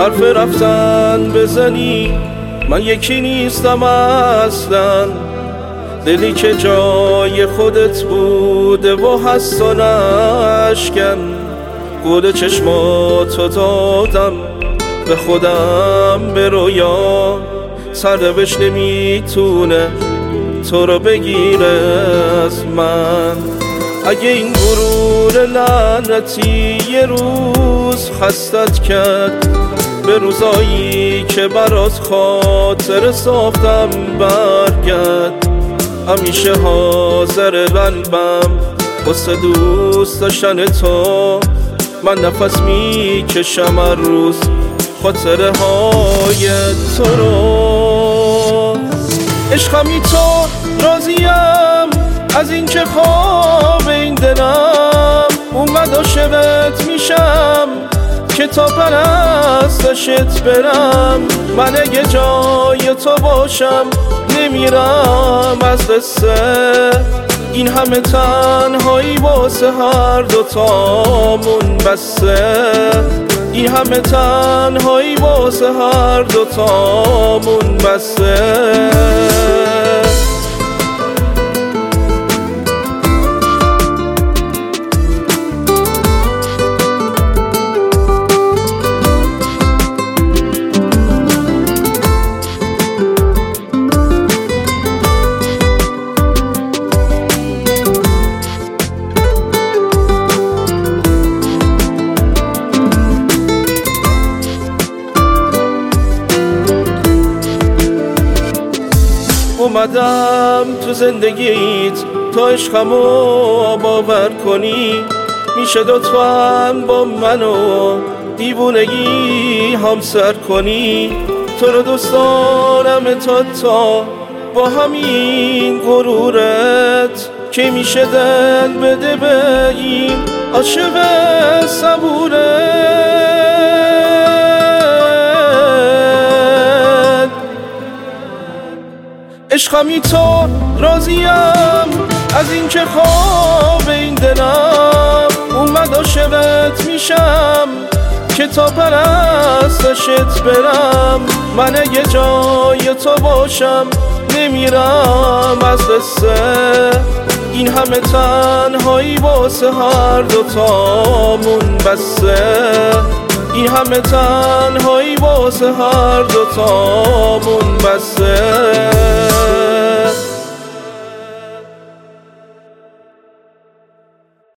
حرف رفتن بزنی من یکی نیستم اصلا، دلی که جای خودت بوده و هست و نشکن. گل چشماتو دادم به خودم به رویا، سرنوشت نمیتونه تو رو بگیره از من. اگه این غرور لعنتی یه روز خستت کرد، به روزایی که برات خاطر ساختم برگرد. همیشه حاضر قلبم واسه دوست داشتن تو، من نفس میکشم هر روز خاطره های تو رو. عشقمی تو راضیم از این که خواب این دلم اومد عاشقت میشم که تا پرستشت برم. من اگه جای تو باشم نمیرم از قصه، این همه تنهایی واسه هر دوتامون بسه. این همه تنهایی واسه هر دوتامون بسه. اومدم تو زندگیت تا عشقمو باور کنی، میشه لطفاً با منو دیوونگی همسر کنی. تو رو دوست دارم تا با همین غرورت که میشه دل بده به این عاشق صبورت. عشقمی تو راضیم از این که خواب این دلم اومد عاشقت میشم که تا پرستشت برم. من اگه جای تو باشم نمیرم از قصه، این همه تنهایی واسه هر دوتامون بسه. این همه تنهایی واسه هر دوتامون بسه.